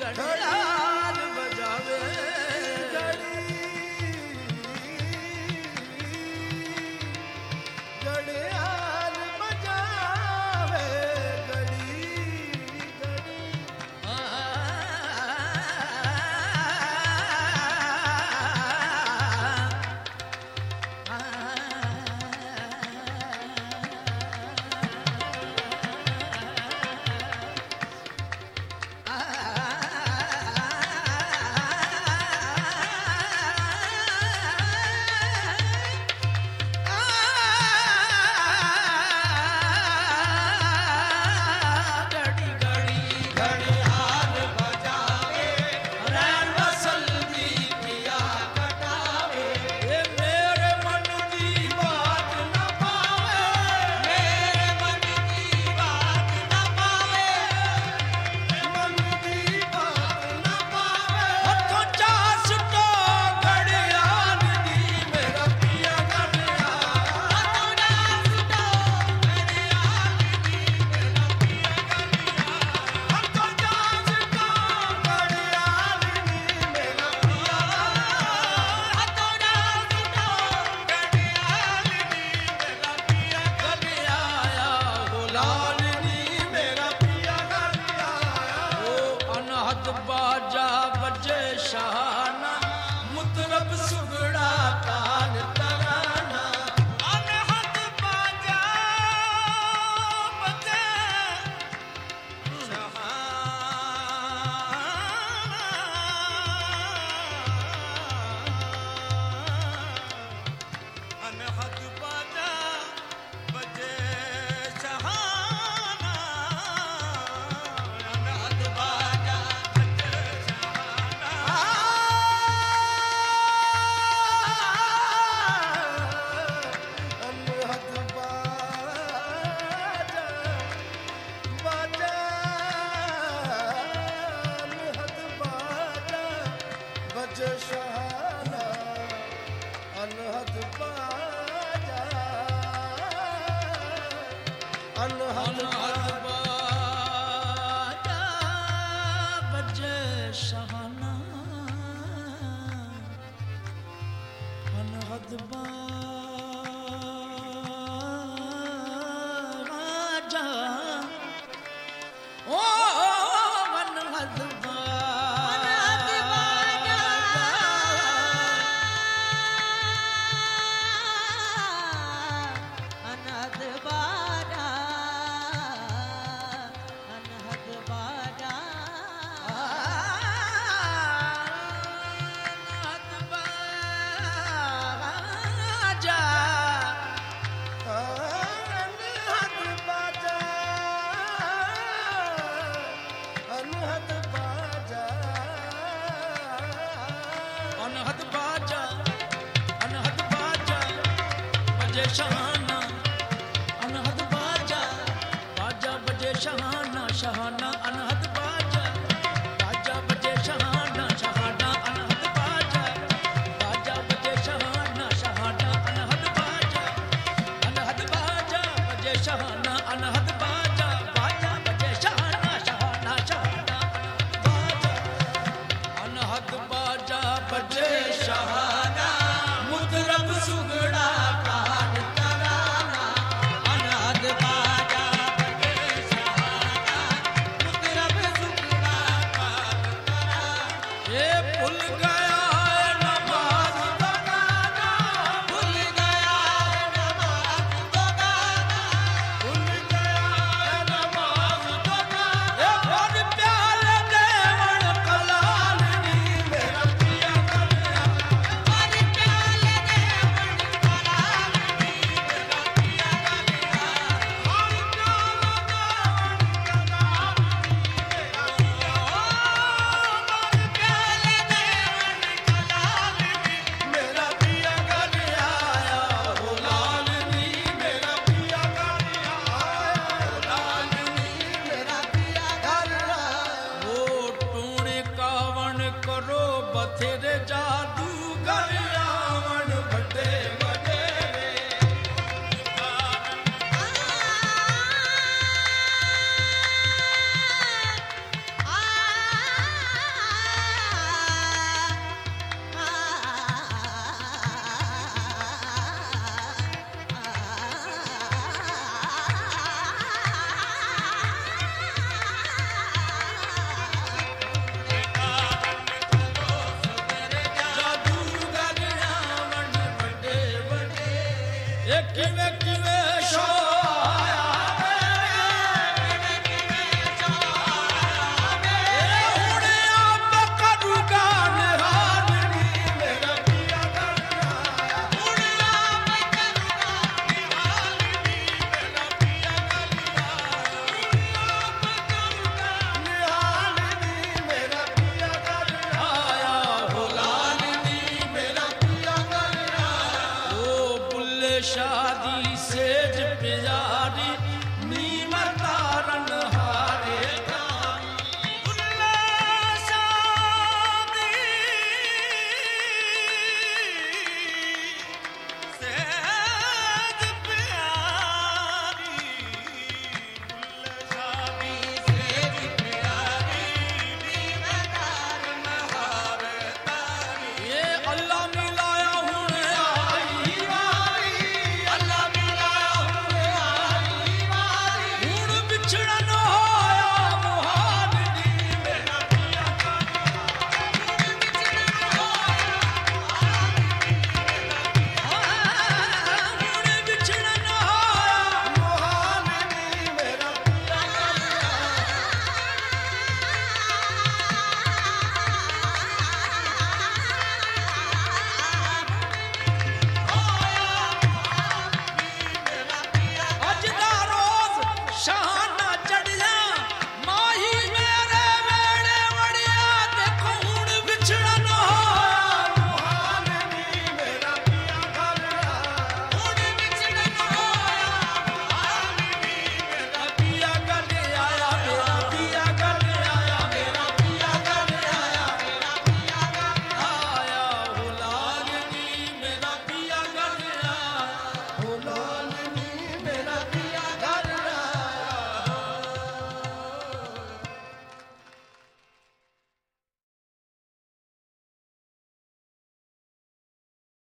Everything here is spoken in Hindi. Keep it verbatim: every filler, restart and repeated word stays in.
घड़ियाल बजावे घड़ियाल बजावे घड़ी घड़ी बाजा बजे शहाना मुतरब सुगड़ा कान तराना अनहद बाजा बजे शहाना अनहद बाजा बजे शहाना अनहद बाजा बजे शहाना अनहद बाजा अनहद बाजा बजे शहाना अनहद बाजा ओ अनहद अनहद बाजा अनहद बाजा बजे शहाना अनहद बाजा बाजा बजे शहाना शहाना अनहद बाजा बाजा बजे शहाना शहाना अनहद बाजा बाजा बजे शहाना शहाना अनहद बाजा अनहद बाजा बजे शहाना अनहद बाजा बाजा बजे शहाना शहाना शहाना बाजा अनहद बाजा बजे शहाना मुतरब सुगड़ा कान तराना अनहद बाजा बजे शहाना मुतरब सुगड़ा कान तराना ये भूल गया नमाज का गाना भूल गया नमाज का गाना भूल गया नमाज का गाना ये भर प्याले देवण कलाल नी मेरा पिया कन्या भर प्याले देवण कलाल नी मेरा पिया कन्या भर प्याले देवण कलाल नी मेरा पिया भर प्याले देवण कलाल नी मेरा पिया कन्या हो लाल नी मेरा पिया कन्या हो लाल नी मेरा पिया कन्या वो टूणे कावण करो बथेरे जादू